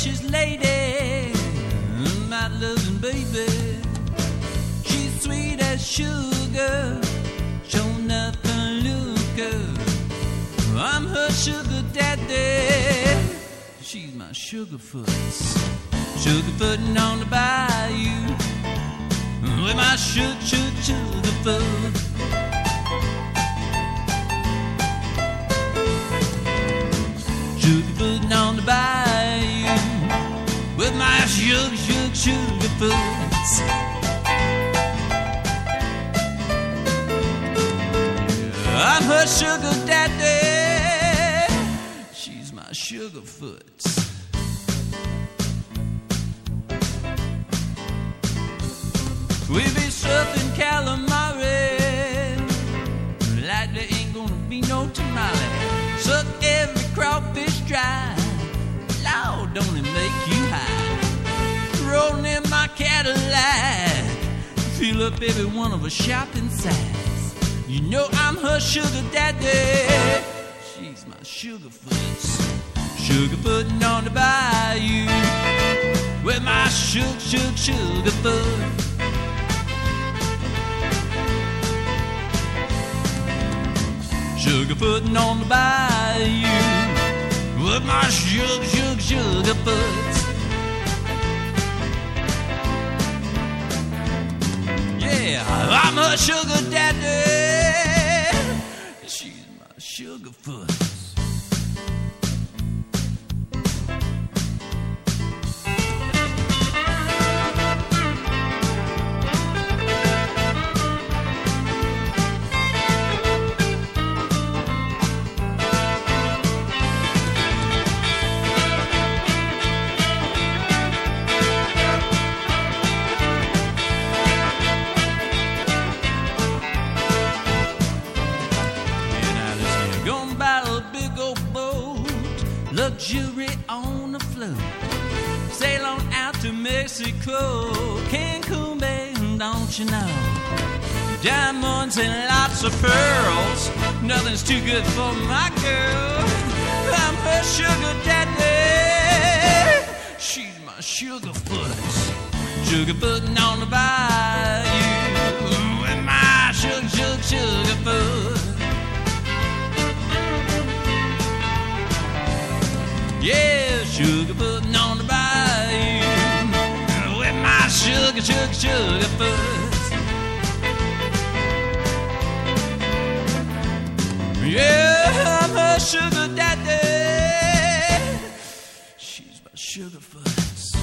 precious lady, my loving baby. She's sweet as sugar, show nothing look good. I'm her sugar daddy. She's my sugarfoots, sugarfootin' on the bayou with my sugarfoot. Sugarfootin' on the bayou with my sugarfoots. I'm her sugar daddy. She's my sugarfoots. We be surfing calamari like there ain't gonna be no tamale. Suck every crawfish dry. Lord, don't it make you high? Rolling in my Cadillac, fill up every one of her shopping sacks. You know I'm her sugar daddy. She's my sugarfoots, sugarfootin' on the bayou with my sugarfoot. Sugarfootin' on the bayou with my sugarfoot. Yeah, I'm a sugar daddy. She's my sugarfoot. Luxury on the float, sail on out to Mexico, Cancun Bay, don't you know? Diamonds and lots of pearls, nothing's too good for my girl. I'm her sugar daddy. She's my sugarfoot, sugarfootin' on the bayou with my sugarfoot. Yeah, sugarfootin' on the bayou with my sugarfoot. Yeah, I'm her sugar daddy. She's my sugarfoot.